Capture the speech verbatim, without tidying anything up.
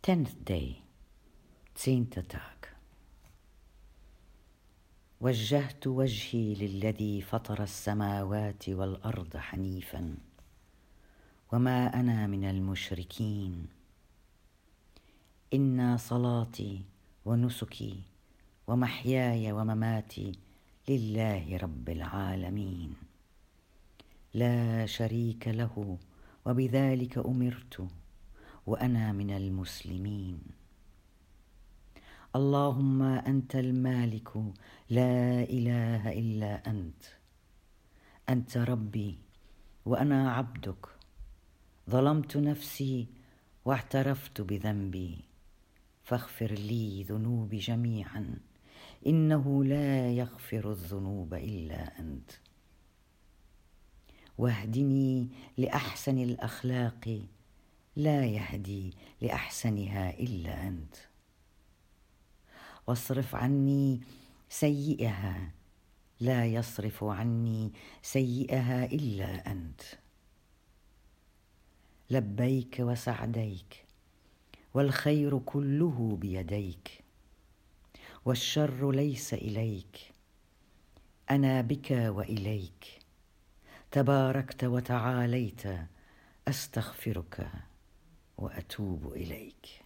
tenth day, tiende dag. وجهت وجهي للذي فطر السماوات والأرض حنيفا وما أنا من المشركين. إن صلاتي ونسكي ومحياي ومماتي لله رب العالمين لا شريك له وبذلك أمرت وأنا من المسلمين. اللهم أنت المالك لا إله إلا أنت. أنت ربي وأنا عبدك. ظلمت نفسي واعترفت بذنبي فاغفر لي ذنوبي جميعا إنه لا يغفر الذنوب إلا أنت. واهدني لأحسن الأخلاق لا يهدي لأحسنها إلا أنت. واصرف عني سيئها لا يصرف عني سيئها إلا أنت. لبيك وسعديك والخير كله بيديك والشر ليس إليك. أنا بك وإليك تباركت وتعاليت أستغفرك وأتوب إليك.